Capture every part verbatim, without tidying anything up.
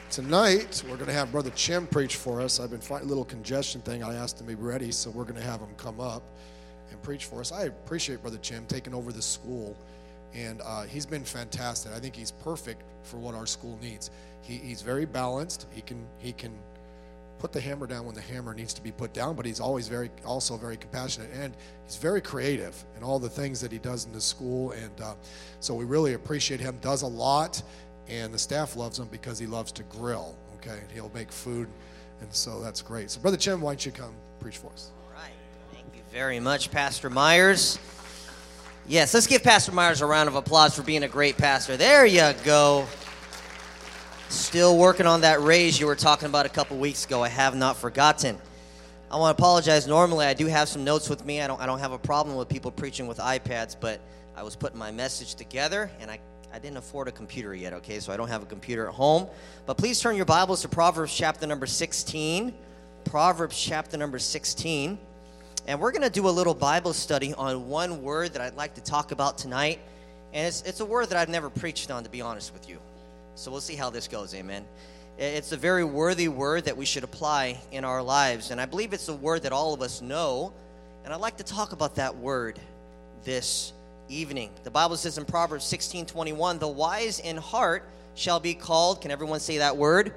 Tonight, we're going to have Brother Chim preach for us. I've been fighting a little congestion thing. I asked him to be ready, so we're going to have him come up and preach for us. I appreciate Brother Chim taking over the school, and uh, he's been fantastic. I think he's perfect for what our school needs. He, he's very balanced. He can he can put the hammer down when the hammer needs to be put down, but he's always very also very compassionate, and he's very creative in all the things that he does in the school, and uh, so we really appreciate him. Does a lot. And the staff loves him because he loves to grill, okay? And he'll make food, and so that's great. So, Brother Chim, why don't you come preach for us? All right. Thank you very much, Pastor Myers. Yes, let's give Pastor Myers a round of applause for being a great pastor. There you go. Still working on that raise you were talking about a couple weeks ago. I have not forgotten. I want to apologize. Normally, I do have some notes with me. I don't, I don't have a problem with people preaching with iPads, but I was putting my message together, and I I didn't afford a computer yet, okay, so I don't have a computer at home. But please turn your Bibles to Proverbs chapter number sixteen. Proverbs chapter number sixteen. And we're going to do a little Bible study on one word that I'd like to talk about tonight. And it's, it's a word that I've never preached on, to be honest with you. So we'll see how this goes, amen. It's a very worthy word that we should apply in our lives. And I believe it's a word that all of us know. And I'd like to talk about that word this evening. The Bible says in Proverbs sixteen twenty-one, the wise in heart shall be called, can everyone say that word?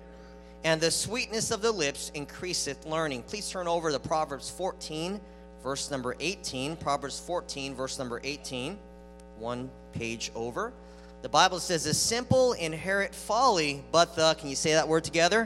And the sweetness of the lips increaseth learning. Please turn over to Proverbs fourteen, verse number eighteen. Proverbs fourteen, verse number eighteen. One page over. The Bible says, the simple inherit folly, but the, can you say that word together?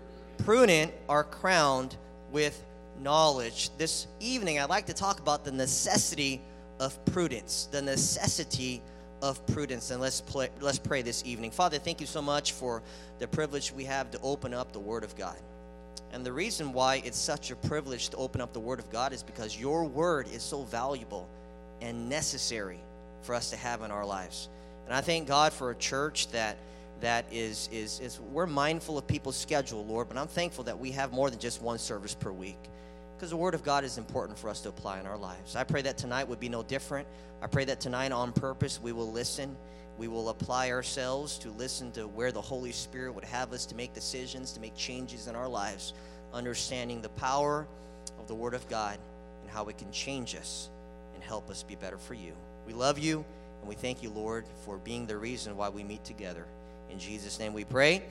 Prudent are crowned with knowledge. This evening, I'd like to talk about the necessity of prudence, the necessity of prudence. And let's play, let's pray this evening. Father, thank you so much for the privilege we have to open up the Word of God. And the reason why it's such a privilege to open up the Word of God is because your Word is so valuable and necessary for us to have in our lives. And I thank God for a church that that is is is we're mindful of people's schedule, Lord, but I'm thankful that we have more than just one service per week, because the Word of God is important for us to apply in our lives. I pray that tonight would be no different. I pray that tonight on purpose we will listen. We will apply ourselves to listen to where the Holy Spirit would have us to make decisions, to make changes in our lives, understanding the power of the Word of God and how it can change us and help us be better for you. We love you, and we thank you, Lord, for being the reason why we meet together. In Jesus' name we pray.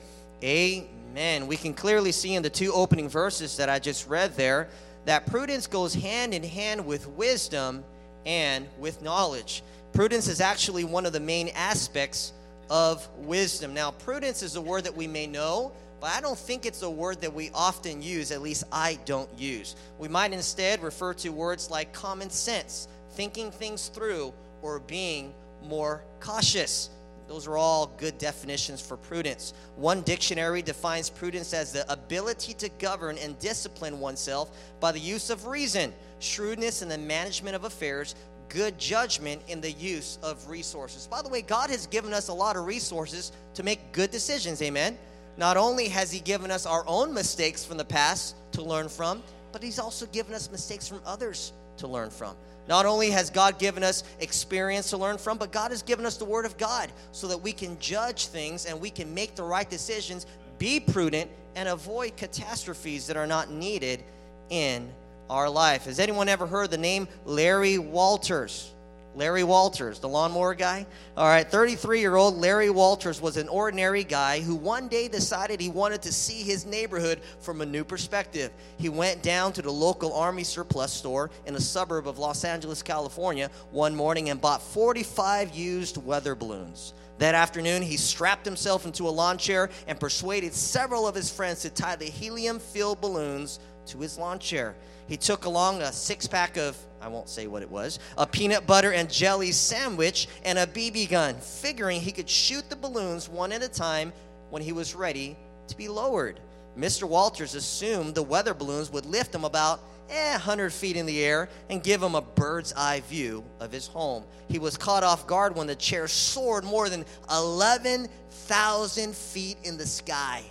Amen. We can clearly see in the two opening verses that I just read there that prudence goes hand in hand with wisdom and with knowledge. Prudence is actually one of the main aspects of wisdom. Now, prudence is a word that we may know, but I don't think it's a word that we often use. At least I don't use. We might instead refer to words like common sense, thinking things through, or being more cautious. Those are all good definitions for prudence. One dictionary defines prudence as the ability to govern and discipline oneself by the use of reason, shrewdness in the management of affairs, good judgment in the use of resources. By the way, God has given us a lot of resources to make good decisions, amen? Not only has he given us our own mistakes from the past to learn from, but he's also given us mistakes from others to learn from. Not only has God given us experience to learn from, but God has given us the Word of God so that we can judge things and we can make the right decisions, be prudent, and avoid catastrophes that are not needed in our life. Has anyone ever heard the name Larry Walters? Larry Walters, the lawnmower guy? All right, thirty-three-year-old Larry Walters was an ordinary guy who one day decided he wanted to see his neighborhood from a new perspective. He went down to the local Army surplus store in a suburb of Los Angeles, California, one morning and bought forty-five used weather balloons. That afternoon, he strapped himself into a lawn chair and persuaded several of his friends to tie the helium-filled balloons to his lawn chair. He took along a six-pack of, I won't say what it was, a peanut butter and jelly sandwich and a B B gun, figuring he could shoot the balloons one at a time when he was ready to be lowered. Mister Walters assumed the weather balloons would lift him about eh, one hundred feet in the air and give him a bird's eye view of his home. He was caught off guard when the chair soared more than eleven thousand feet in the sky,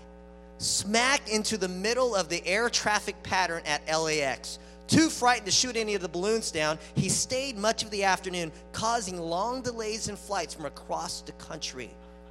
smack into the middle of the air traffic pattern at L A X. Too frightened to shoot any of the balloons down, he stayed much of the afternoon, causing long delays in flights from across the country.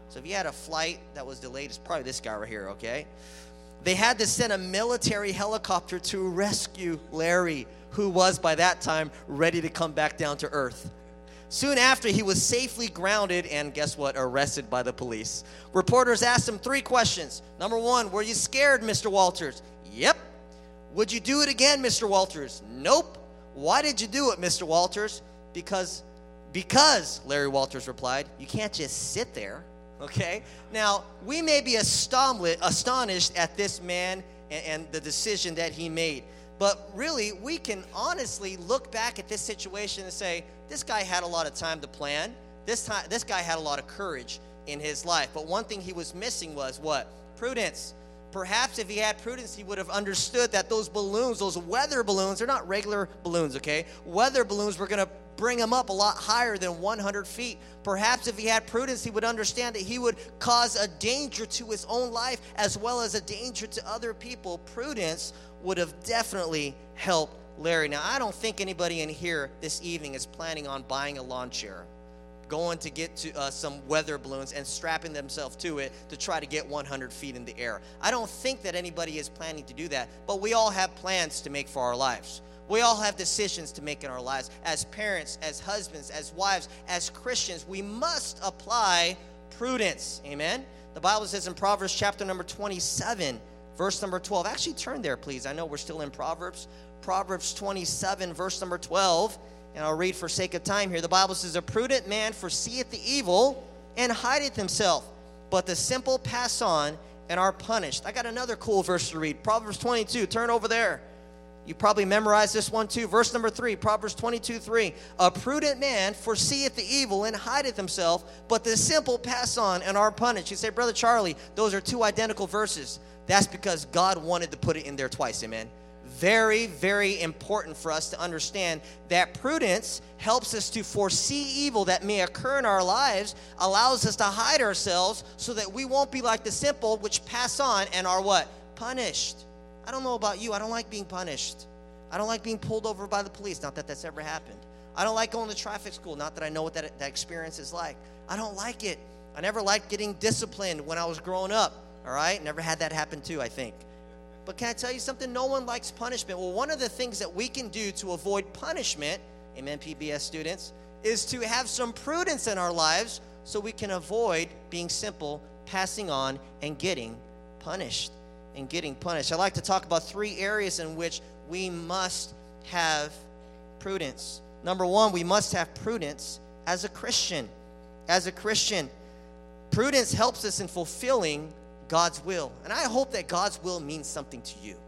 So if you had a flight that was delayed, it's probably this guy right here, okay? They had to send a military helicopter to rescue Larry, who was by that time ready to come back down to earth. Soon after, he was safely grounded and, guess what, arrested by the police. Reporters asked him three questions. Number one, were you scared, Mister Walters? Yep. Would you do it again, Mister Walters? Nope. Why did you do it, Mister Walters? Because, because, Larry Walters replied, you can't just sit there, okay? Now, we may be astonished at this man and, and the decision that he made. But really, we can honestly look back at this situation and say, this guy had a lot of time to plan. This time, this guy had a lot of courage in his life. But one thing he was missing was what? Prudence. Perhaps if he had prudence, he would have understood that those balloons, those weather balloons, they're not regular balloons, okay? Weather balloons were going to bring him up a lot higher than one hundred feet. Perhaps if he had prudence, he would understand that he would cause a danger to his own life as well as a danger to other people. Prudence would have definitely helped Larry. Now, I don't think anybody in here this evening is planning on buying a lawn chair, going to get to uh, some weather balloons and strapping themselves to it to try to get one hundred feet in the air. I don't think that anybody is planning to do that, but we all have plans to make for our lives. We all have decisions to make in our lives. As parents, as husbands, as wives, as Christians, we must apply prudence. Amen? The Bible says in Proverbs chapter number twenty-seven, verse number twelve. Actually, turn there, please. I know we're still in Proverbs. Proverbs twenty-seven, verse number twelve. And I'll read for sake of time here. The Bible says, a prudent man foreseeth the evil and hideth himself, but the simple pass on and are punished. I got another cool verse to read. Proverbs twenty-two. Turn over there. You probably memorized this one too. Verse number three, Proverbs twenty-two, three. A prudent man foreseeth the evil and hideth himself, but the simple pass on and are punished. You say, Brother Charlie, those are two identical verses. That's because God wanted to put it in there twice, amen? Very, very important for us to understand that prudence helps us to foresee evil that may occur in our lives, allows us to hide ourselves so that we won't be like the simple, which pass on and are what? Punished. I don't know about you. I don't like being punished. I don't like being pulled over by the police. Not that that's ever happened. I don't like going to traffic school. Not that I know what that, that experience is like. I don't like it. I never liked getting disciplined when I was growing up. All right? Never had that happen too, I think. But can I tell you something? No one likes punishment. Well, one of the things that we can do to avoid punishment, amen, P B S students, is to have some prudence in our lives so we can avoid being simple, passing on, and getting punished. And getting punished. I'd like to talk about three areas in which we must have prudence. Number one, we must have prudence as a Christian. As a Christian, prudence helps us in fulfilling God's will. And I hope that God's will means something to you.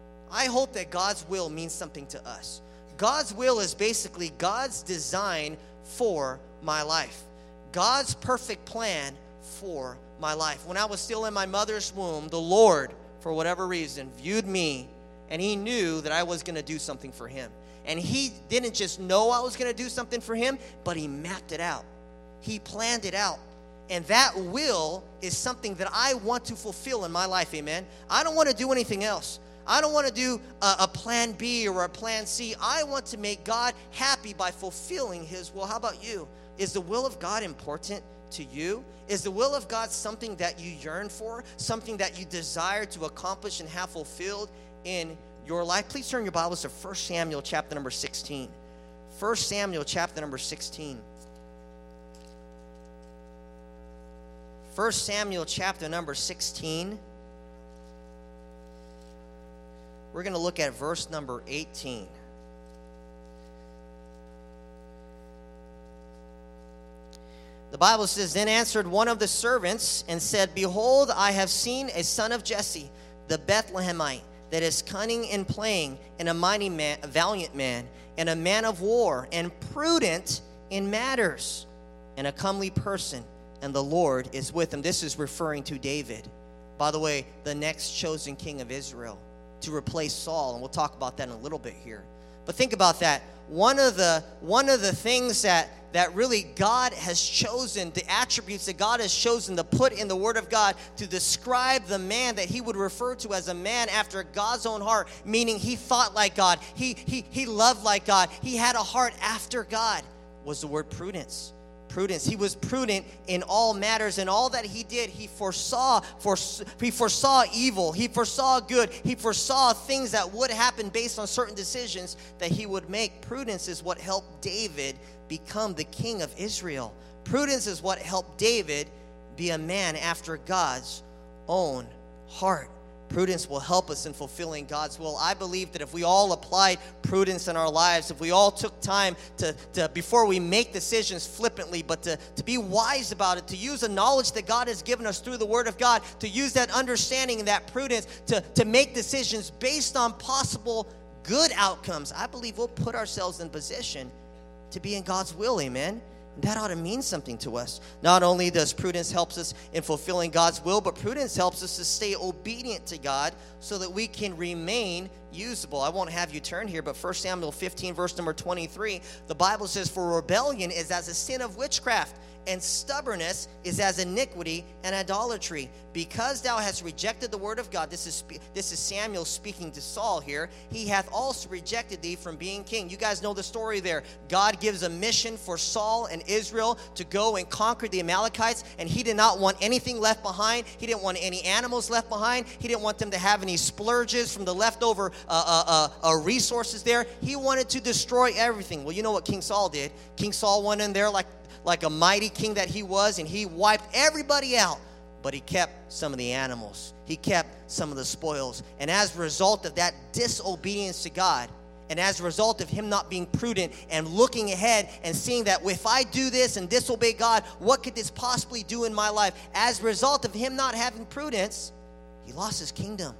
I hope that God's will means something to us. God's will is basically God's design for my life. God's perfect plan for my life. When I was still in my mother's womb, the Lord, for whatever reason, viewed me, and he knew that I was going to do something for him. And he didn't just know I was going to do something for him, but he mapped it out. He planned it out. And that will is something that I want to fulfill in my life, amen? I don't want to do anything else. I don't want to do a, a plan B or a plan C. I want to make God happy by fulfilling his will. How about you? Is the will of God important to you? Is the will of God something that you yearn for, something that you desire to accomplish and have fulfilled in your life? Please turn your Bibles to First Samuel chapter number sixteen. First Samuel chapter number sixteen. First Samuel chapter number sixteen. We're going to look at verse number eighteen. The Bible says, then answered one of the servants and said, behold, I have seen a son of Jesse, the Bethlehemite, that is cunning in playing, and a mighty man, a valiant man, and a man of war, and prudent in matters, and a comely person, and the Lord is with him. This is referring to David. By the way, the next chosen king of Israel to replace Saul, and we'll talk about that in a little bit here. But think about that. One of the one of the things that that really God has chosen, the attributes that God has chosen to put in the Word of God to describe the man that he would refer to as a man after God's own heart, meaning he thought like God, he he he loved like God, he had a heart after God, was the word prudence. prudence. He was prudent in all matters. In all that he did, he foresaw, for, he foresaw evil. He foresaw good. He foresaw things that would happen based on certain decisions that he would make. Prudence is what helped David become the king of Israel. Prudence is what helped David be a man after God's own heart. Prudence will help us in fulfilling God's will. I believe that if we all applied prudence in our lives, if we all took time to, to before we make decisions flippantly, but to, to be wise about it, to use the knowledge that God has given us through the Word of God, to use that understanding and that prudence to, to make decisions based on possible good outcomes, I believe we'll put ourselves in position to be in God's will, amen? That ought to mean something to us. Not only does prudence help us in fulfilling God's will, but prudence helps us to stay obedient to God so that we can remain usable. I won't have you turn here, but First Samuel fifteen, verse number twenty-three, the Bible says, "For rebellion is as a sin of witchcraft, and stubbornness is as iniquity and idolatry. Because thou hast rejected the word of God," this is this is Samuel speaking to Saul here, "he hath also rejected thee from being king." You guys know the story there. God gives a mission for Saul and Israel to go and conquer the Amalekites, and he did not want anything left behind. He didn't want any animals left behind. He didn't want them to have any splurges from the leftover uh, uh, uh, uh, resources there. He wanted to destroy everything. Well, you know what King Saul did? King Saul went in there like like a mighty king that he was, and he wiped everybody out, but he kept some of the animals. He kept some of the spoils. And as a result of that disobedience to God, and as a result of him not being prudent and looking ahead and seeing that if I do this and disobey God, what could this possibly do in my life? As a result of him not having prudence, he lost his kingdom.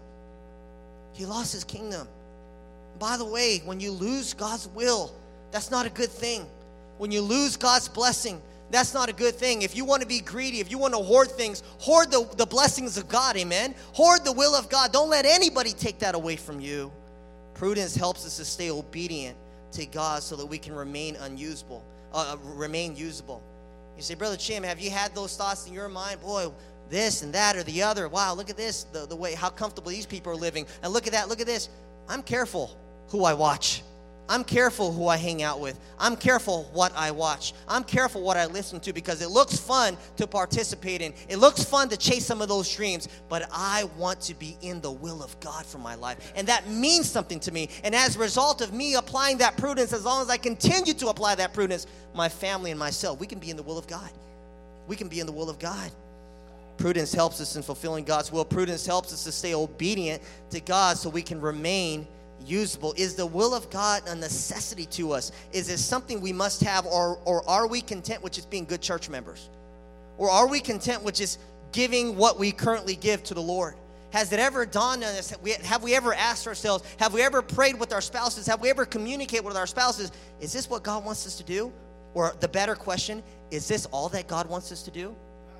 He lost his kingdom. By the way, when you lose God's will, that's not a good thing. When you lose God's blessing, that's not a good thing. If you want to be greedy, if you want to hoard things, hoard the, the blessings of God, amen? Hoard the will of God. Don't let anybody take that away from you. Prudence helps us to stay obedient to God so that we can remain unusable, uh, remain usable. You say, Brother Chim, have you had those thoughts in your mind? Boy, this and that or the other. Wow, look at this, the, the way, how comfortable these people are living. And look at that, look at this. I'm careful who I watch. I'm careful who I hang out with. I'm careful what I watch. I'm careful what I listen to, because it looks fun to participate in. It looks fun to chase some of those dreams, but I want to be in the will of God for my life. And that means something to me. And as a result of me applying that prudence, as long as I continue to apply that prudence, my family and myself, we can be in the will of God. We can be in the will of God. Prudence helps us in fulfilling God's will. Prudence helps us to stay obedient to God so we can remain usable. Is the will of God a necessity to us? Is it something we must have, or, or are we content with just being good church members? Or are we content with just giving what we currently give to the Lord? Has it ever dawned on us, have we ever asked ourselves, have we ever prayed with our spouses, have we ever communicated with our spouses, is this what God wants us to do? Or the better question, is this all that God wants us to do?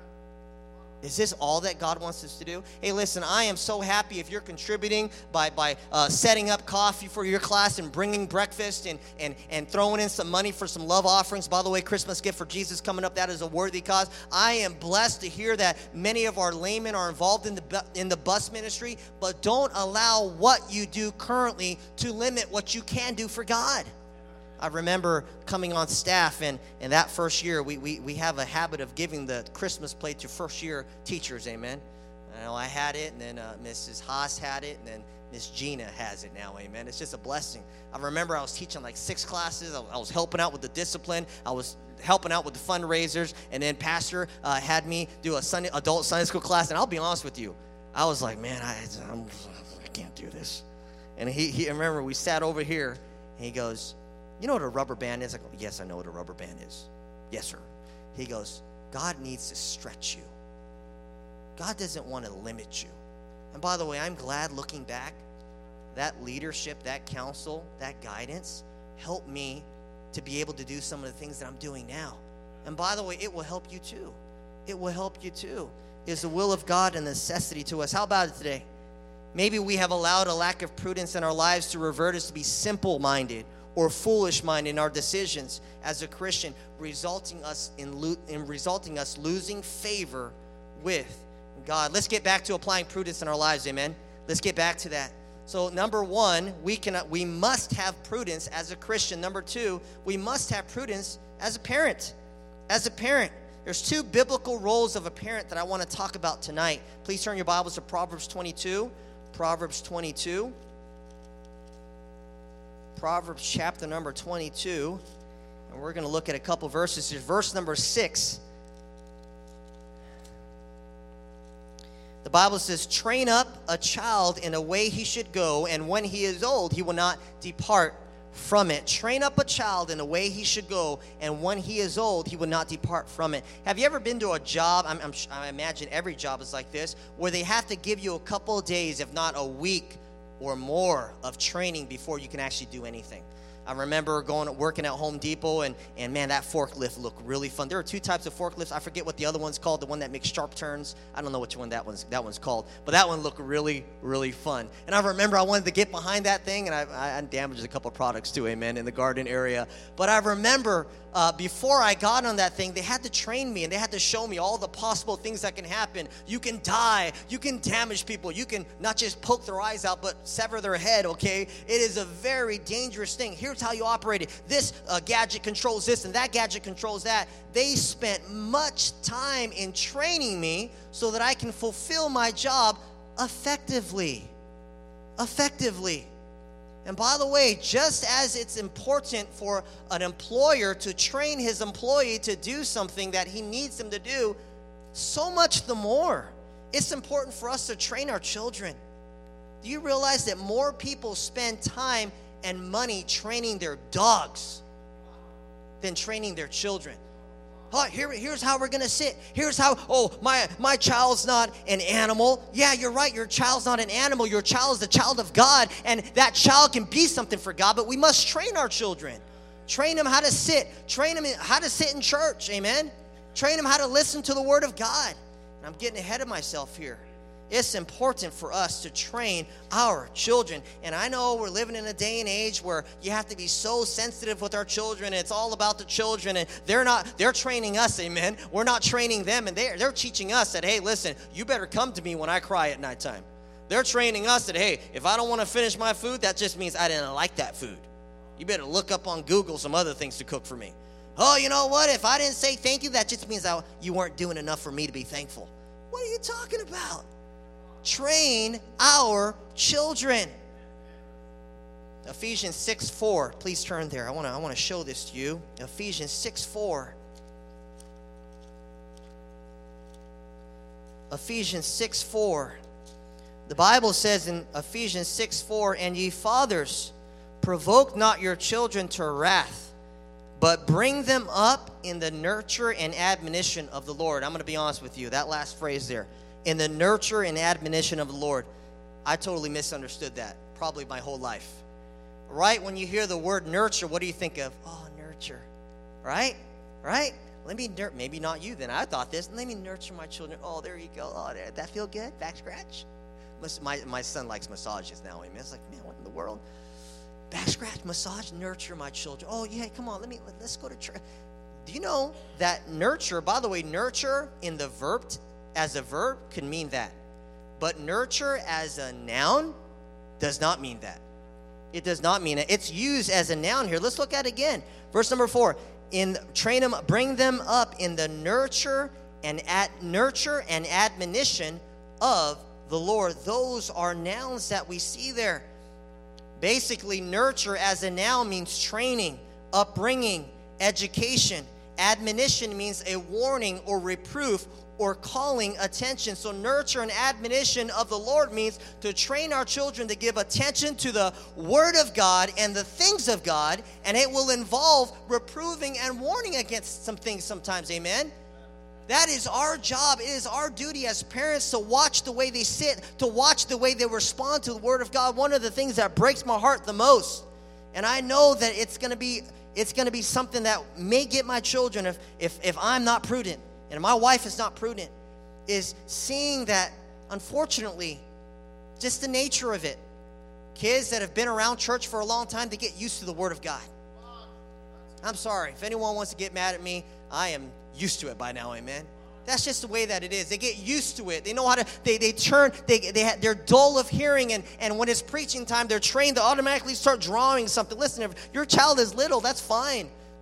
Is this all that God wants us to do? Hey, listen, I am so happy if you're contributing by, by uh, setting up coffee for your class and bringing breakfast and, and, and throwing in some money for some love offerings. By the way, Christmas gift for Jesus coming up. That is a worthy cause. I am blessed to hear that many of our laymen are involved in the, bu- in the bus ministry, but don't allow what you do currently to limit what you can do for God. I remember coming on staff, and, and that first year, we, we, we have a habit of giving the Christmas plate to first-year teachers, amen? I know I had it, and then uh, Missus Haas had it, and then Miss Gina has it now, amen? It's just a blessing. I remember I was teaching like six classes. I, I was helping out with the discipline. I was helping out with the fundraisers, and then Pastor uh, had me do a Sunday, adult Sunday school class, and I'll be honest with you, I was like, man, I, I'm, I can't do this. And he, he, I remember we sat over here, and he goes, you know what a rubber band is? I go, yes, I know what a rubber band is. Yes, sir. He goes, God needs to stretch you. God doesn't want to limit you. And by the way, I'm glad looking back, that leadership, that counsel, that guidance helped me to be able to do some of the things that I'm doing now. And by the way, it will help you too. It will help you too. Is the will of God a necessity to us? How about it today? Maybe we have allowed a lack of prudence in our lives to revert us to be simple-minded or foolish mind in our decisions as a Christian, resulting us in, lo- in resulting us losing favor with God. Let's get back to applying prudence in our lives, amen? Let's get back to that. So number one, we can we must have prudence as a Christian. Number two, we must have prudence as a parent. As a parent, there's two biblical roles of a parent that I want to talk about tonight. Please turn your Bibles to Proverbs twenty-two. Proverbs twenty-two. Proverbs chapter number twenty-two. And we're going to look at a couple verses. Here's verse number six. The Bible says, train up a child in a way he should go, and when he is old, he will not depart from it. Train up a child in the way he should go, and when he is old, he will not depart from it. Have you ever been to a job, I'm, I'm, I imagine every job is like this, where they have to give you a couple of days, if not a week or more, of training before you can actually do anything? I remember going working at Home Depot, and, and man, that forklift looked really fun. There are two types of forklifts. I forget what the other one's called, the one that makes sharp turns. I don't know which one that one's that one's called, but that one looked really, really fun. And I remember I wanted to get behind that thing, and I, I damaged a couple of products too, amen, in the garden area. But I remember uh, before I got on that thing, they had to train me, and they had to show me all the possible things that can happen. You can die. You can damage people. You can not just poke their eyes out, but sever their head, okay? It is a very dangerous thing. Here's how you operate it. This uh, gadget controls this, and that gadget controls that. They spent much time in training me so that I can fulfill my job effectively. Effectively. And by the way, just as it's important for an employer to train his employee to do something that he needs them to do, so much the more, it's important for us to train our children. Do you realize that more people spend time and money training their dogs than training their children? Oh, here, here's how we're going to sit. Here's how, oh, my, my child's not an animal. Yeah, you're right. Your child's not an animal. Your child is the child of God, and that child can be something for God, but we must train our children. Train them how to sit. Train them how to sit in church, amen? Train them how to listen to the Word of God. And I'm getting ahead of myself here. It's important for us to train our children. And I know we're living in a day and age where you have to be so sensitive with our children. It's all about the children, and they're not, they're training us, amen. We're not training them, and they're, they're teaching us that, hey, listen, you better come to me when I cry at nighttime. They're training us that, hey, if I don't want to finish my food, that just means I didn't like that food. You better look up on Google some other things to cook for me. Oh, you know what? If I didn't say thank you, that just means I, you weren't doing enough for me to be thankful. What are you talking about? Train our children. Ephesians six four. Please turn there. I want to I want to show this to you. Ephesians six four. Ephesians six four. The Bible says in Ephesians six four, and ye fathers, provoke not your children to wrath, but bring them up in the nurture and admonition of the Lord. I'm going to be honest with you. That last phrase there. In the nurture and admonition of the Lord. I totally misunderstood that, probably my whole life. Right? When you hear the word nurture, what do you think of? Oh, nurture. Right? Right? Let me nurture. Maybe not you then. I thought this. Let me nurture my children. Oh, there you go. Oh, there. That feel good? Back scratch? My, my son likes massages now. Amen. It's like, man, what in the world? Back scratch, massage, nurture my children. Oh, yeah, come on. Let me, let's go to church. Do you know that nurture, by the way, nurture in the verb as a verb can mean that. But nurture as a noun does not mean that. It does not mean it. It's used as a noun here. Let's look at it again. Verse number four. In train them, bring them up in the nurture and at nurture and admonition of the Lord. Those are nouns that we see there. Basically, nurture as a noun means training, upbringing, education. Admonition means a warning or reproof or calling attention. So nurture and admonition of the Lord means to train our children to give attention to the Word of God and the things of God, and it will involve reproving and warning against some things sometimes, amen? That is our job. It is our duty as parents to watch the way they sit, to watch the way they respond to the Word of God. One of the things that breaks my heart the most, and I know that it's going to be it's going to be something that may get my children if if if I'm not prudent, and my wife is not prudent, is seeing that, unfortunately, just the nature of it, kids that have been around church for a long time, they get used to the Word of God. I'm sorry. If anyone wants to get mad at me, I am used to it by now, amen? That's just the way that it is. They get used to it. They know how to, they, they turn, they, they have, they're dull of hearing, and, and when it's preaching time, they're trained to automatically start drawing something. Listen, if your child is little, that's fine.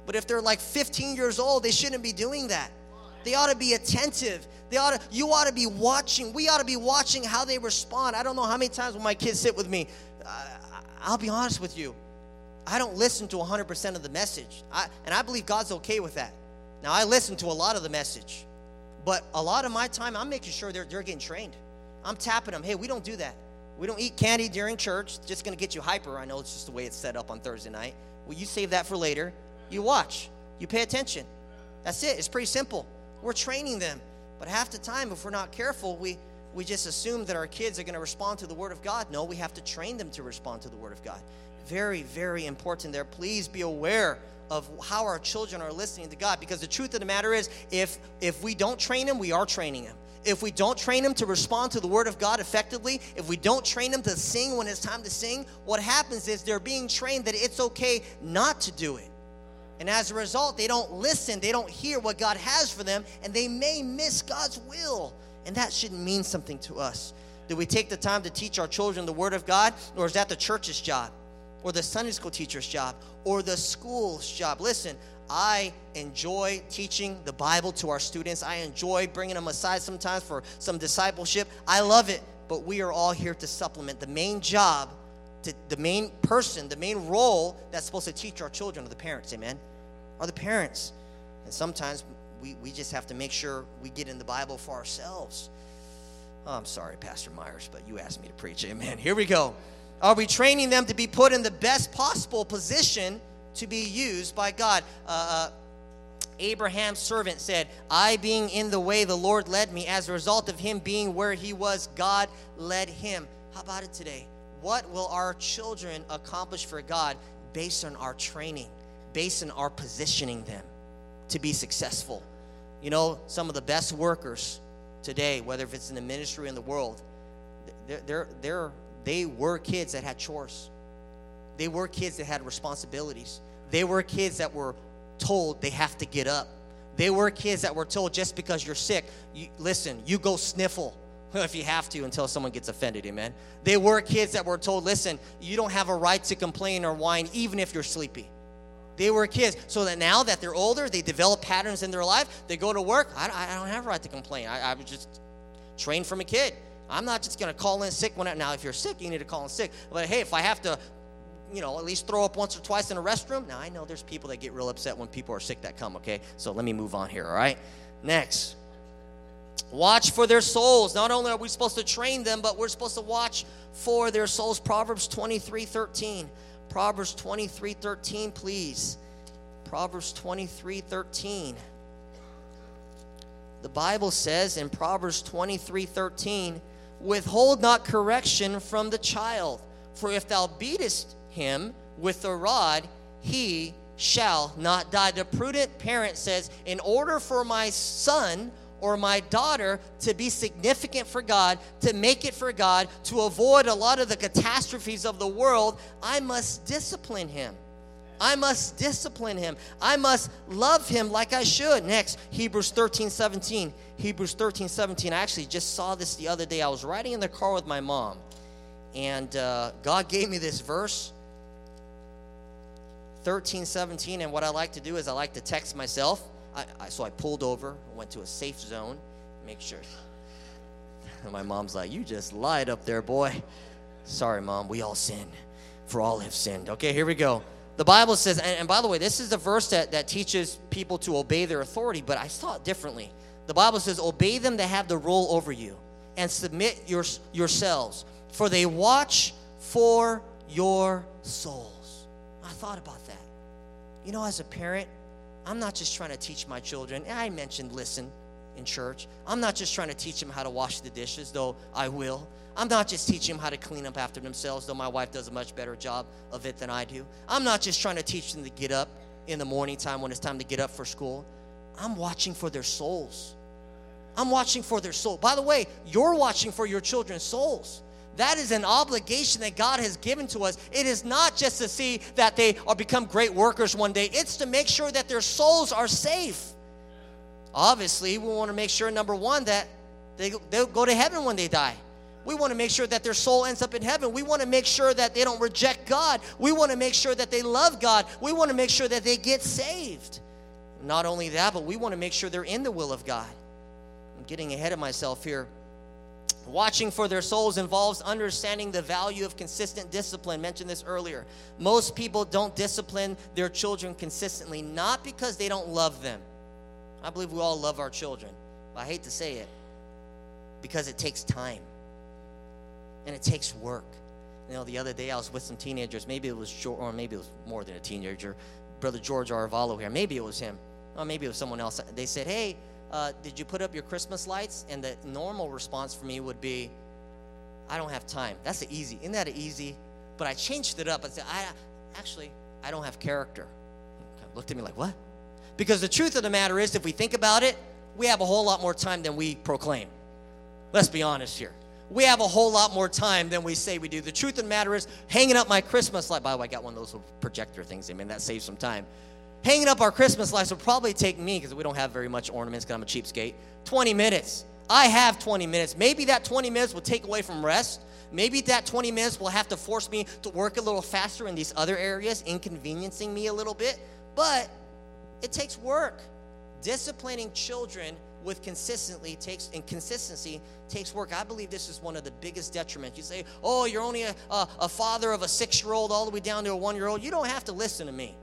But if they're like fifteen years old, they shouldn't be doing that. They ought to be attentive. They ought to, you ought to be watching. We ought to be watching how they respond. I don't know how many times when my kids sit with me, uh, I'll be honest with you, I don't listen to one hundred percent of the message. I, and I believe God's okay with that. Now, I listen to a lot of the message. But a lot of my time, I'm making sure they're, they're getting trained. I'm tapping them. Hey, we don't do that. We don't eat candy during church. It's just going to get you hyper. I know it's just the way it's set up on Thursday night. Well, you save that for later. You watch. You pay attention. That's it. It's pretty simple. We're training them. But half the time, if we're not careful, we, we just assume that our kids are going to respond to the Word of God. No, we have to train them to respond to the Word of God. Very, very important there. Please be aware of how our children are listening to God, because the truth of the matter is, if if we don't train them, we are training them. If we don't train them to respond to the Word of God effectively, if we don't train them to sing when it's time to sing, what happens is they're being trained that it's okay not to do it. And as a result, they don't listen, they don't hear what God has for them, and they may miss God's will. And that should mean something to us. Do we take the time to teach our children the Word of God, or is that the church's job, or the Sunday school teacher's job, or the school's job? Listen, I enjoy teaching the Bible to our students. I enjoy bringing them aside sometimes for some discipleship. I love it, but we are all here to supplement. The main job, to, the main person, the main role that's supposed to teach our children are the parents, amen? Are the parents. And sometimes we, we just have to make sure we get in the Bible for ourselves. Oh, I'm sorry, Pastor Myers, but you asked me to preach, amen. Here we go. Are we training them to be put in the best possible position to be used by God? Uh, Abraham's servant said, I being in the way, the Lord led me. As a result of him being where he was, God led him. How about it today? What will our children accomplish for God based on our training, based on our positioning them to be successful? You know, some of the best workers today, whether if it's in the ministry or in the world, they're, they're, they're They were kids that had chores. They were kids that had responsibilities. They were kids that were told they have to get up. They were kids that were told just because you're sick, you, listen, you go sniffle if you have to until someone gets offended, amen? They were kids that were told, listen, you don't have a right to complain or whine even if you're sleepy. They were kids. So that now that they're older, they develop patterns in their life. They go to work. I, I don't have a right to complain. I, I was just trained from a kid. I'm not just going to call in sick when I, now if you're sick, you need to call in sick. But hey, if I have to, you know, at least throw up once or twice in a restroom. Now I know there's people that get real upset when people are sick that come, okay? So let me move on here, all right? Next. Watch for their souls. Not only are we supposed to train them, but we're supposed to watch for their souls. Proverbs twenty-three thirteen. Proverbs twenty-three thirteen, please. Proverbs twenty-three thirteen. The Bible says in Proverbs twenty-three thirteen, withhold not correction from the child, for if thou beatest him with the rod, he shall not die. The prudent parent says, in order for my son or my daughter to be significant for God, to make it for God, to avoid a lot of the catastrophes of the world, I must discipline him. I must discipline him. I must love him like I should. Next, Hebrews thirteen seventeen. Hebrews thirteen seventeen. I actually just saw this the other day. I was riding in the car with my mom, and uh, God gave me this verse, thirteen seventeen, and what I like to do is I like to text myself. I, I, so I pulled over, went to a safe zone, make sure. And my mom's like, you just lied up there, boy. Sorry, Mom, we all sin, for all have sinned. Okay, here we go. The Bible says, and, and by the way, this is the verse that, that teaches people to obey their authority, but I saw it differently. The Bible says, obey them that have the rule over you, and submit your, yourselves, for they watch for your souls. I thought about that. You know, as a parent, I'm not just trying to teach my children, and I mentioned listen in church. I'm not just trying to teach them how to wash the dishes, though I will. I'm not just teaching them how to clean up after themselves, though my wife does a much better job of it than I do. I'm not just trying to teach them to get up in the morning time when it's time to get up for school. I'm watching for their souls. I'm watching for their soul. By the way, you're watching for your children's souls. That is an obligation that God has given to us. It is not just to see that they are become great workers one day. It's to make sure that their souls are safe. Obviously, we want to make sure, number one, that they, they'll go to heaven when they die. We want to make sure that their soul ends up in heaven. We want to make sure that they don't reject God. We want to make sure that they love God. We want to make sure that they get saved. Not only that, but we want to make sure they're in the will of God. I'm getting ahead of myself here. Watching for their souls involves understanding the value of consistent discipline. I mentioned this earlier. Most people don't discipline their children consistently, not because they don't love them. I believe we all love our children. But I hate to say it, because it takes time. And it takes work. You know, the other day I was with some teenagers. Maybe it was George, or maybe it was more than a teenager. Brother George Arvalo here. Maybe it was him. Or maybe it was someone else. They said, hey, uh, did you put up your Christmas lights? And the normal response for me would be, I don't have time. That's the easy. Isn't that easy? But I changed it up. I said, I actually, I don't have character. He looked at me like, what? Because the truth of the matter is, if we think about it, we have a whole lot more time than we proclaim. Let's be honest here. We have a whole lot more time than we say we do. The truth of the matter is, hanging up my Christmas light. By the way, I got one of those little projector things. I mean, that saves some time. Hanging up our Christmas lights will probably take me, because we don't have very much ornaments because I'm a cheapskate, twenty minutes. I have twenty minutes. Maybe that twenty minutes will take away from rest. Maybe that twenty minutes will have to force me to work a little faster in these other areas, inconveniencing me a little bit. But it takes work. Disciplining children with consistently takes and consistency takes work. I believe this is one of the biggest detriments. You say, oh, you're only a, a, a father of a six-year-old all the way down to a one-year-old. You don't have to listen to me.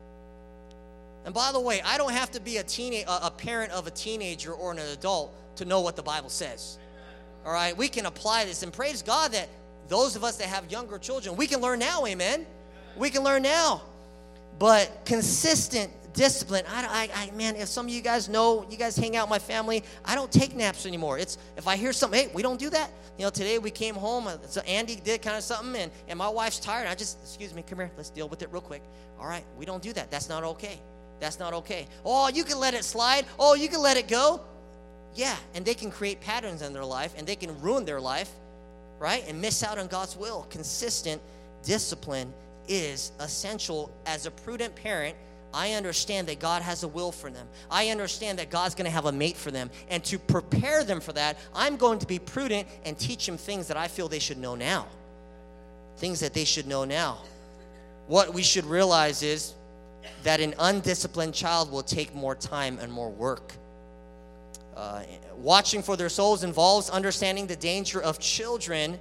And by the way, I don't have to be a teenage, a, a parent of a teenager or an adult to know what the Bible says. All right, we can apply this, and praise God that those of us that have younger children, we can learn now. Amen. We can learn now, but consistent discipline. I, I, I, man, if some of you guys know, you guys hang out with my family, I don't take naps anymore. It's if I hear something, hey, we don't do that. You know, today we came home, so Andy did kind of something, and, and my wife's tired. I just, excuse me, come here, let's deal with it real quick. All right, we don't do that. That's not okay. That's not okay. Oh, you can let it slide. Oh, you can let it go. Yeah, and they can create patterns in their life, and they can ruin their life, right, and miss out on God's will. Consistent discipline is essential. As a prudent parent, I understand that God has a will for them. I understand that God's going to have a mate for them. And to prepare them for that, I'm going to be prudent and teach them things that I feel they should know now. Things that they should know now. What we should realize is that an undisciplined child will take more time and more work. Uh, watching for their souls involves understanding the danger of children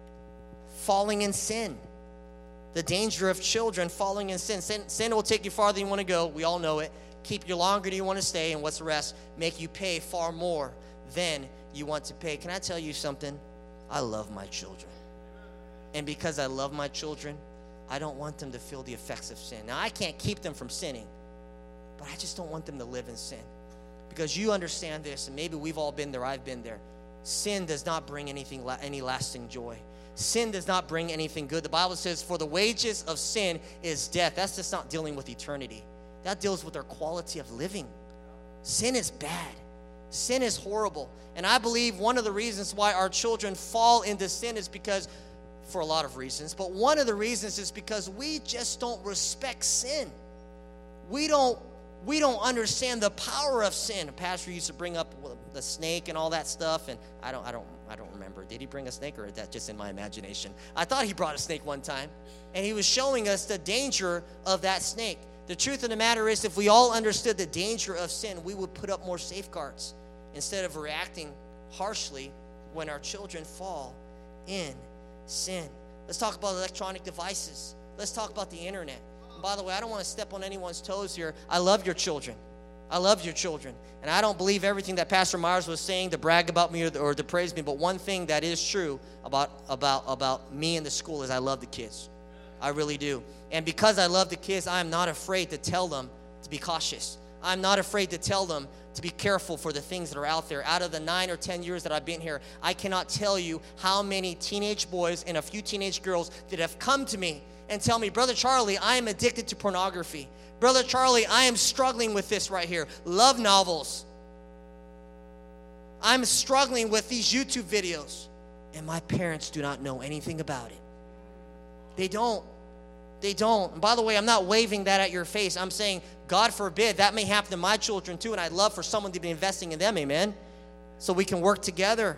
falling in sin. The danger of children falling in sin. sin. Sin will take you farther than you want to go. We all know it. Keep you longer than you want to stay. And what's the rest? Make you pay far more than you want to pay. Can I tell you something? I love my children. And because I love my children, I don't want them to feel the effects of sin. Now, I can't keep them from sinning, but I just don't want them to live in sin. Because you understand this, and maybe we've all been there, I've been there. Sin does not bring anything, any lasting joy. Sin does not bring anything good. The Bible says, for the wages of sin is death. That's just not dealing with eternity. That deals with our quality of living. Sin is bad. Sin is horrible. And I believe one of the reasons why our children fall into sin is because, for a lot of reasons, but one of the reasons is because we just don't respect sin. We don't We don't understand the power of sin. A pastor used to bring up the snake and all that stuff, and I don't, I don't, I don't remember. Did he bring a snake, or is that just in my imagination? I thought he brought a snake one time, and he was showing us the danger of that snake. The truth of the matter is, if we all understood the danger of sin, we would put up more safeguards instead of reacting harshly when our children fall in sin. Let's talk about electronic devices. Let's talk about the internet. By the way, I don't want to step on anyone's toes here. I love your children. I love your children. And I don't believe everything that Pastor Myers was saying to brag about me or, or to praise me. But one thing that is true about, about, about me and the school is I love the kids. I really do. And because I love the kids, I am not afraid to tell them to be cautious. I'm not afraid to tell them to be careful for the things that are out there. Out of the nine or ten years that I've been here, I cannot tell you how many teenage boys and a few teenage girls that have come to me and tell me, Brother Charlie, I am addicted to pornography. Brother Charlie, I am struggling with this right here. Love novels. I'm struggling with these YouTube videos. And my parents do not know anything about it. They don't. They don't. And by the way, I'm not waving that at your face. I'm saying, God forbid, that may happen to my children too. And I'd love for someone to be investing in them, amen? So we can work together.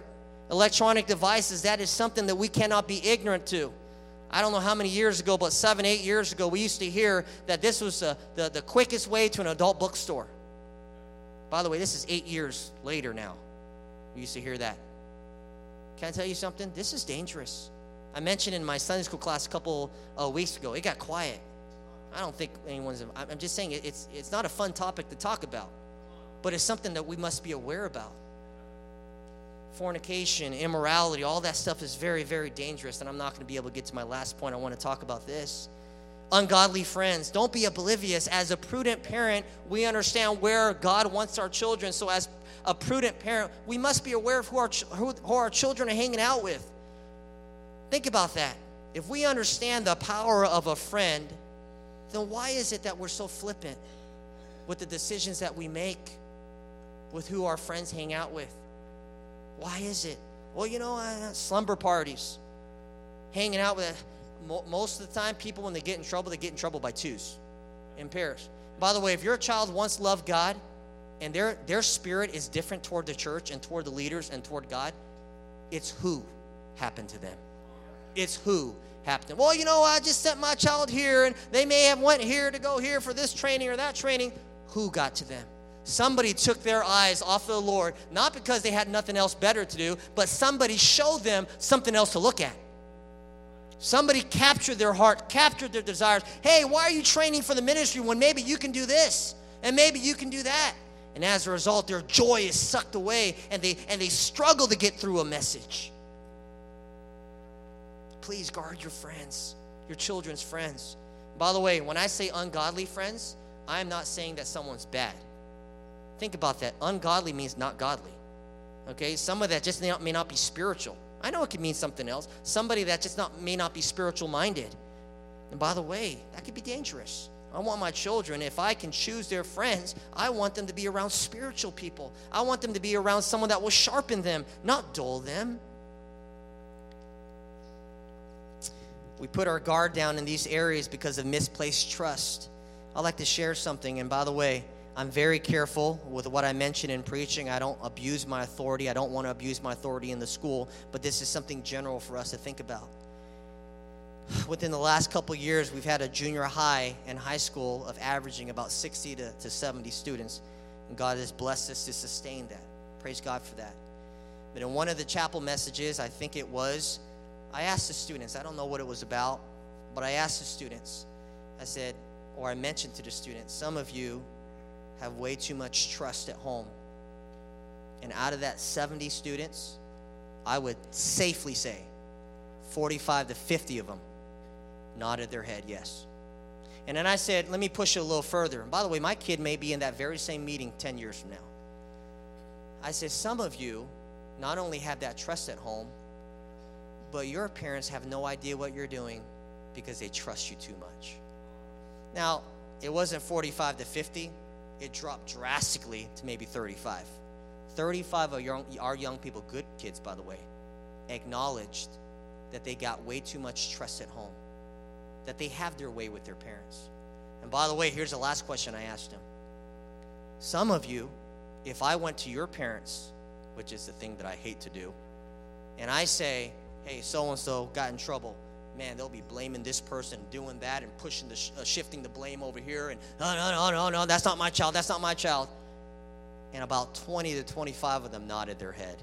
Electronic devices, that is something that we cannot be ignorant to. I don't know how many years ago, but seven, eight years ago, we used to hear that this was uh, the, the quickest way to an adult bookstore. By the way, this is eight years later now. We used to hear that. Can I tell you something? This is dangerous. I mentioned in my Sunday school class a couple of weeks ago, it got quiet. I don't think anyone's, I'm just saying it's, it's not a fun topic to talk about, but it's something that we must be aware about. Fornication, immorality, all that stuff is very, very dangerous, and I'm not going to be able to get to my last point. I want to talk about this. Ungodly friends. Don't be oblivious. As a prudent parent, we understand where God wants our children. So as a prudent parent, we must be aware of who our, who, who our children are hanging out with. Think about that. If we understand the power of a friend, then why is it that we're so flippant with the decisions that we make with who our friends hang out with? Why is it? Well, you know, uh, slumber parties, hanging out with, most of the time, people, when they get in trouble, they get in trouble by twos, in pairs. By the way, if your child once loved God and their, their spirit is different toward the church and toward the leaders and toward God, it's who happened to them. It's who happened to them. Well, you know, I just sent my child here, and they may have went here to go here for this training or that training. Who got to them? Somebody took their eyes off of the Lord, not because they had nothing else better to do, but somebody showed them something else to look at. Somebody captured their heart, captured their desires. Hey, why are you training for the ministry when maybe you can do this and maybe you can do that? And as a result, their joy is sucked away, and they and they struggle to get through a message. Please guard your friends, your children's friends. By the way, when I say ungodly friends, I'm not saying that someone's bad. Think about that. Ungodly means not godly. Okay? Some of that just may not, may not be spiritual. I know it could mean something else. Somebody that just not may not be spiritual minded. And by the way, that could be dangerous. I want my children, if I can choose their friends, I want them to be around spiritual people. I want them to be around someone that will sharpen them, not dull them. We put our guard down in these areas because of misplaced trust. I'd like to share something, and by the way, I'm very careful with what I mention in preaching. I don't abuse my authority. I don't want to abuse my authority in the school, but this is something general for us to think about. Within the last couple years, we've had a junior high and high school of averaging about sixty to seventy students, and God has blessed us to sustain that. Praise God for that. But in one of the chapel messages, I think it was, I asked the students, I don't know what it was about, but I asked the students, I said, or I mentioned to the students, some of you have way too much trust at home. And out of that seventy students, I would safely say forty-five to fifty of them nodded their head yes. And then I said, let me push it a little further. And by the way, my kid may be in that very same meeting ten years from now. I said, some of you not only have that trust at home, but your parents have no idea what you're doing because they trust you too much. Now, it wasn't forty-five to fifty. It dropped drastically to maybe thirty-five. thirty-five of young, our young people, good kids by the way, acknowledged that they got way too much trust at home, that they have their way with their parents. And by the way, here's the last question I asked them. Some of you, if I went to your parents, which is the thing that I hate to do, and I say, hey, so-and-so got in trouble, man, they'll be blaming this person, doing that, and pushing the, sh- uh, shifting the blame over here, and no, no, no, no, no, that's not my child, that's not my child. And about twenty to twenty-five of them nodded their head.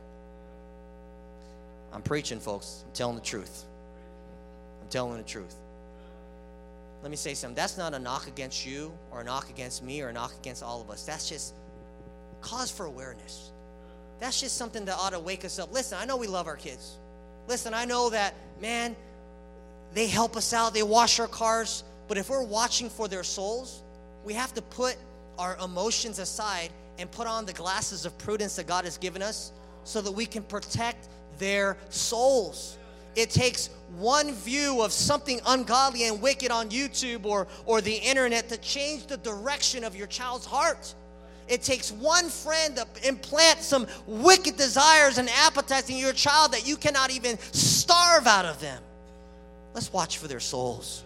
I'm preaching, folks. I'm telling the truth. I'm telling the truth. Let me say something. That's not a knock against you, or a knock against me, or a knock against all of us. That's just cause for awareness. That's just something that ought to wake us up. Listen, I know we love our kids. Listen, I know that, man, they help us out, they wash our cars, but if we're watching for their souls, we have to put our emotions aside and put on the glasses of prudence that God has given us so that we can protect their souls. It takes one view of something ungodly and wicked on YouTube or, or the internet to change the direction of your child's heart. It takes one friend to implant some wicked desires and appetites in your child that you cannot even starve out of them. Let's watch for their souls.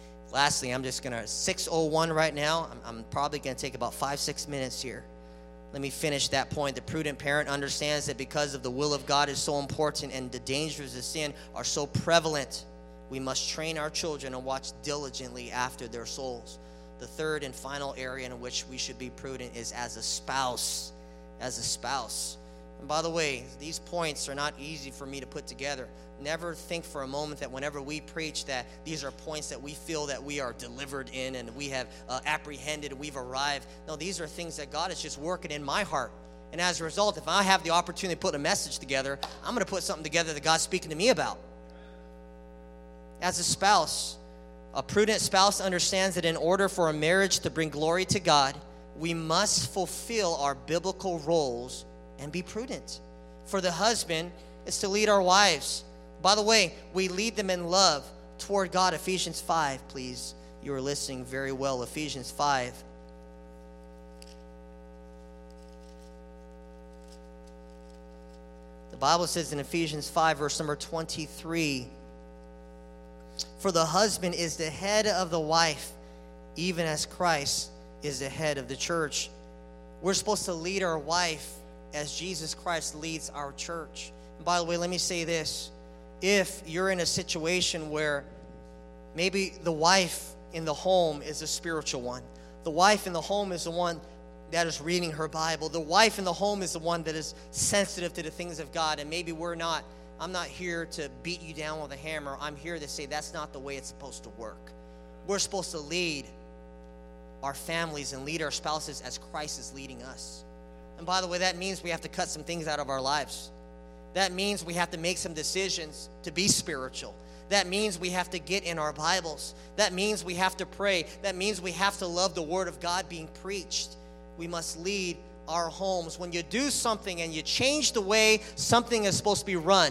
Lastly, I'm just going to, six oh one right now. I'm, I'm probably going to take about five, six minutes here. Let me finish that point. The prudent parent understands that because of the will of God is so important and the dangers of sin are so prevalent, we must train our children and watch diligently after their souls. The third and final area in which we should be prudent is as a spouse. As a spouse. And by the way, these points are not easy for me to put together. Never think for a moment that whenever we preach that these are points that we feel that we are delivered in and we have uh, apprehended and we've arrived. No, these are things that God is just working in my heart. And as a result, if I have the opportunity to put a message together, I'm going to put something together that God's speaking to me about. As a spouse, a prudent spouse understands that in order for a marriage to bring glory to God, we must fulfill our biblical roles and be prudent. For the husband is to lead our wives. By the way, we lead them in love toward God. Ephesians five, please. You are listening very well. Ephesians five. The Bible says in Ephesians five, verse number twenty-three, for the husband is the head of the wife, even as Christ is the head of the church. We're supposed to lead our wife as Jesus Christ leads our church. And by the way, let me say this. If you're in a situation where maybe the wife in the home is a spiritual one, the wife in the home is the one that is reading her Bible, the wife in the home is the one that is sensitive to the things of God, and maybe we're not, I'm not here to beat you down with a hammer. I'm here to say that's not the way it's supposed to work. We're supposed to lead our families and lead our spouses as Christ is leading us. And by the way, that means we have to cut some things out of our lives. That means we have to make some decisions to be spiritual. That means we have to get in our Bibles. That means we have to pray. That means we have to love the Word of God being preached. We must lead our homes. When you do something and you change the way something is supposed to be run,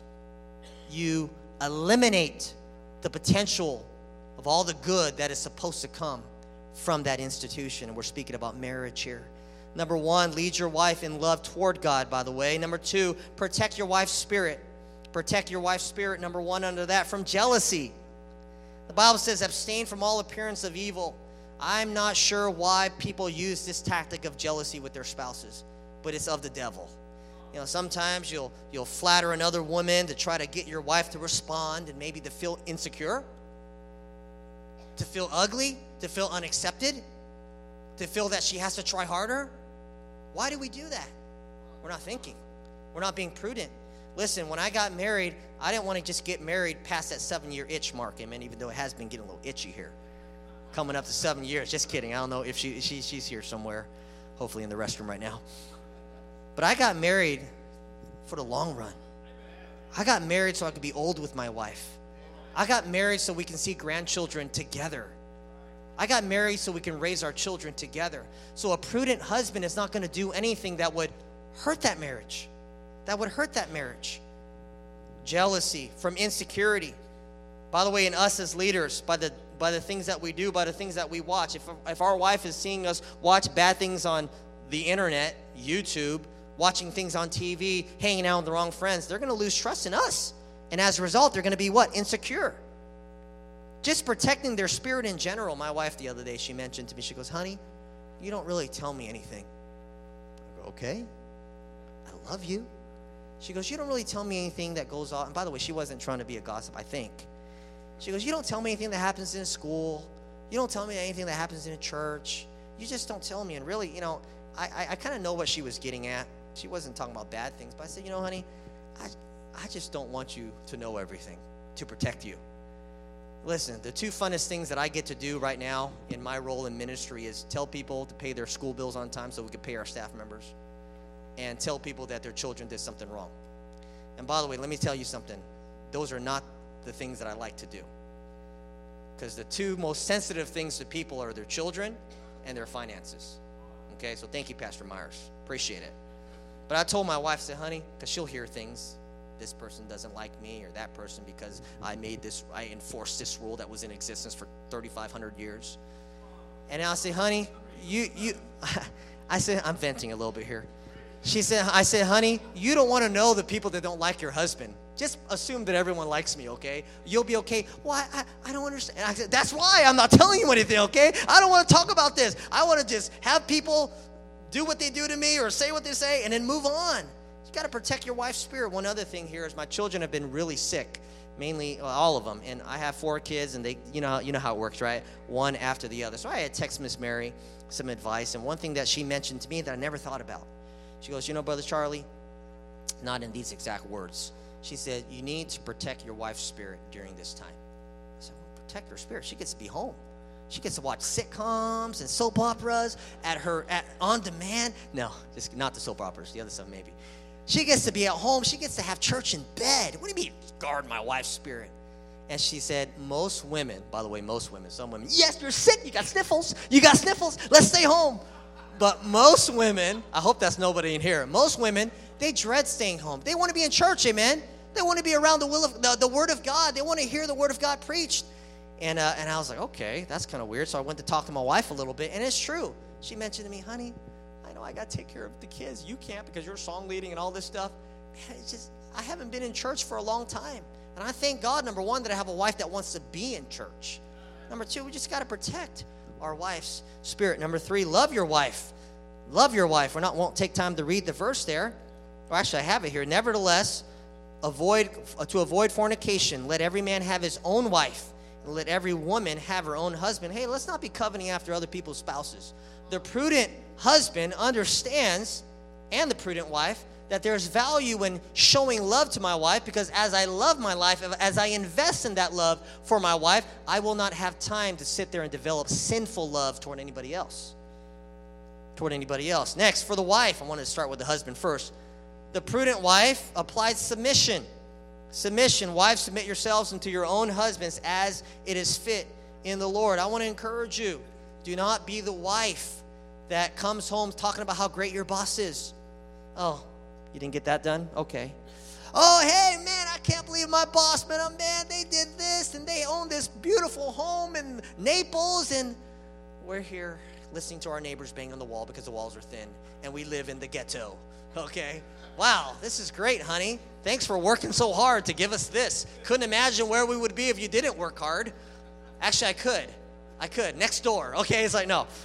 you eliminate the potential of all the good that is supposed to come from that institution. And we're speaking about marriage here. Number one, lead your wife in love toward God, by the way. Number two, protect your wife's spirit. Protect your wife's spirit, number one, under that, from jealousy. The Bible says, abstain from all appearance of evil. I'm not sure why people use this tactic of jealousy with their spouses, but it's of the devil. You know, sometimes you'll you'll flatter another woman to try to get your wife to respond and maybe to feel insecure, to feel ugly, to feel unaccepted, to feel that she has to try harder. Why do we do that? We're not thinking. We're not being prudent. Listen, when I got married, I didn't want to just get married past that seven-year itch mark. Amen, even though it has been getting a little itchy here. Coming up to seven years. Just kidding. I don't know if she, she she's here somewhere, hopefully in the restroom right now. But I got married for the long run. I got married so I could be old with my wife. I got married so we can see grandchildren together. I got married so we can raise our children together. So a prudent husband is not going to do anything that would hurt that marriage. That would hurt that marriage. Jealousy from insecurity. By the way, in us as leaders, by the by the things that we do, by the things that we watch. If, if our wife is seeing us watch bad things on the internet, YouTube, watching things on T V, hanging out with the wrong friends, they're going to lose trust in us. And as a result, they're going to be what? Insecure. Just protecting their spirit in general. My wife the other day, she mentioned to me, she goes, honey, you don't really tell me anything. I go, okay, I love you. She goes, you don't really tell me anything that goes on. And by the way, she wasn't trying to be a gossip, I think. She goes, you don't tell me anything that happens in school. You don't tell me anything that happens in a church. You just don't tell me. And really, you know, I, I, I kind of know what she was getting at. She wasn't talking about bad things. But I said, you know, honey, I, I just don't want you to know everything to protect you. Listen, the two funnest things that I get to do right now in my role in ministry is tell people to pay their school bills on time so we can pay our staff members, and tell people that their children did something wrong. And by the way, let me tell you something. Those are not the things that I like to do. Because the two most sensitive things to people are their children and their finances. Okay, so thank you, Pastor Myers. Appreciate it. But I told my wife, I said, honey, because she'll hear things. This person doesn't like me, or that person because I made this, I enforced this rule that was in existence for thirty-five hundred years. And I'll say, honey, you, you, I said, I'm venting a little bit here. She said, I said, honey, you don't want to know the people that don't like your husband. Just assume that everyone likes me, okay? You'll be okay. Well, I, I, I don't understand. And I said, that's why I'm not telling you anything, okay? I don't want to talk about this. I want to just have people do what they do to me or say what they say and then move on. You got to protect your wife's spirit. One other thing here is my children have been really sick, mainly well, all of them. And I have four kids, and they, you know, you know how it works, right? One after the other. So I had text Miss Mary some advice, and one thing that she mentioned to me that I never thought about. She goes, you know, Brother Charlie, not in these exact words. She said, you need to protect your wife's spirit during this time. I said, well, protect her spirit. She gets to be home. She gets to watch sitcoms and soap operas at her at on demand. No, just not the soap operas, the other stuff maybe. She gets to be at home. She gets to have church in bed. What do you mean, guard my wife's spirit? And she said, most women, by the way, most women, some women, yes, you're sick, you got sniffles, you got sniffles, let's stay home. But most women, I hope that's nobody in here, most women, they dread staying home. They want to be in church, amen? They want to be around the will of the, the word of God. They want to hear the word of God preached. And uh, and I was like, okay, that's kind of weird. So I went to talk to my wife a little bit, and it's true. She mentioned to me, honey, I know I got to take care of the kids. You can't because you're song leading and all this stuff. Man, it's just, I haven't been in church for a long time. And I thank God, number one, that I have a wife that wants to be in church. Number two, we just got to protect our wife's spirit. Number three, love your wife. Love your wife. We not won't take time to read the verse there. Or actually, I have it here. Nevertheless, avoid to avoid fornication, let every man have his own wife, and let every woman have her own husband. Hey, let's not be coveting after other people's spouses. The prudent husband understands, and the prudent wife, that there's value in showing love to my wife, because as I love my life, as I invest in that love for my wife, I will not have time to sit there and develop sinful love toward anybody else. Toward anybody else. Next, for the wife, I wanted to start with the husband first. The prudent wife applies submission. Submission. Wives, submit yourselves unto your own husbands as it is fit in the Lord. I want to encourage you. Do not be the wife that comes home talking about how great your boss is. Oh, you didn't get that done? Okay. Oh, hey, man, I can't believe my boss, man. Oh, man, they did this, and they own this beautiful home in Naples, and we're here listening to our neighbors bang on the wall because the walls are thin, and we live in the ghetto, okay? Wow, this is great, honey. Thanks for working so hard to give us this. Couldn't imagine where we would be if you didn't work hard. Actually, I could. I could. Next door. Okay, it's like, no.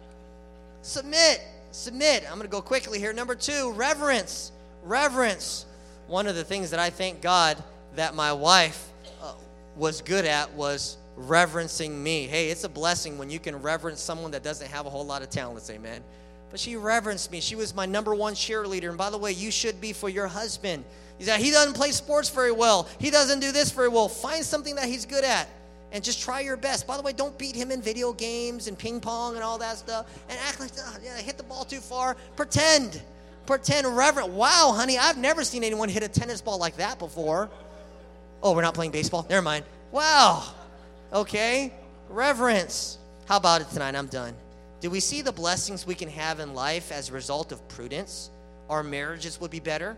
Submit. Submit. I'm going to go quickly here. Number two, reverence. Reverence. One of the things that I thank God that my wife uh, was good at was reverencing me. Hey, it's a blessing when you can reverence someone that doesn't have a whole lot of talents, amen. But she reverenced me. She was my number one cheerleader. And by the way, you should be for your husband. He said, he doesn't play sports very well. He doesn't do this very well. Find something that he's good at and just try your best. By the way, don't beat him in video games and ping pong and all that stuff. And act like, oh, yeah, hit the ball too far. Pretend. Pretend reverent. Wow, honey, I've never seen anyone hit a tennis ball like that before. Oh, we're not playing baseball? Never mind. Wow. Okay. Reverence. How about it tonight? I'm done. Do we see the blessings we can have in life as a result of prudence? Our marriages would be better.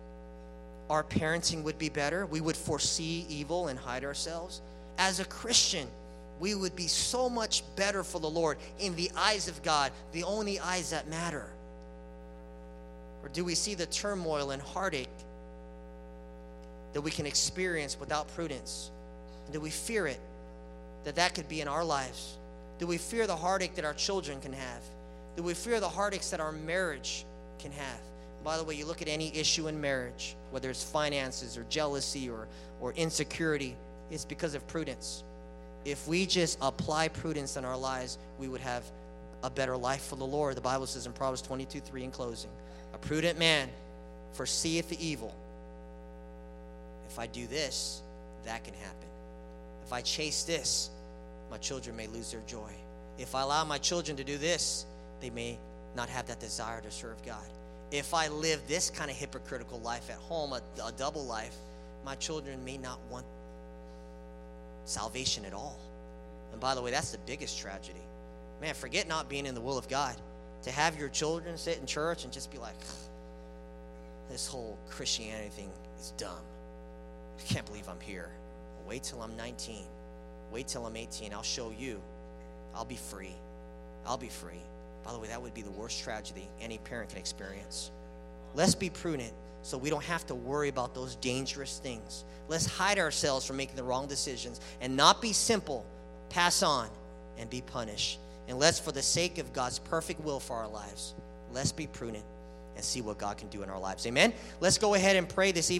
Our parenting would be better. We would foresee evil and hide ourselves. As a Christian, we would be so much better for the Lord in the eyes of God, the only eyes that matter. Or do we see the turmoil and heartache that we can experience without prudence? And do we fear it, that that could be in our lives? Do we fear the heartache that our children can have? Do we fear the heartaches that our marriage can have? By the way, you look at any issue in marriage, whether it's finances or jealousy or, or insecurity, it's because of prudence. If we just apply prudence in our lives, we would have a better life for the Lord. The Bible says in Proverbs twenty-two three in closing, a prudent man foreseeth the evil. If I do this, that can happen. If I chase this, my children may lose their joy. If I allow my children to do this, they may not have that desire to serve God. If I live this kind of hypocritical life at home, a, a double life, my children may not want salvation at all. And by the way, that's the biggest tragedy. Man, forget not being in the will of God. To have your children sit in church and just be like, this whole Christianity thing is dumb. I can't believe I'm here. Well, wait till I'm nineteen. Wait till I'm eighteen. I'll show you. I'll be free. I'll be free. By the way, that would be the worst tragedy any parent can experience. Let's be prudent so we don't have to worry about those dangerous things. Let's hide ourselves from making the wrong decisions and not be simple. Pass on and be punished. And let's, for the sake of God's perfect will for our lives, let's be prudent and see what God can do in our lives. Amen? Let's go ahead and pray this evening.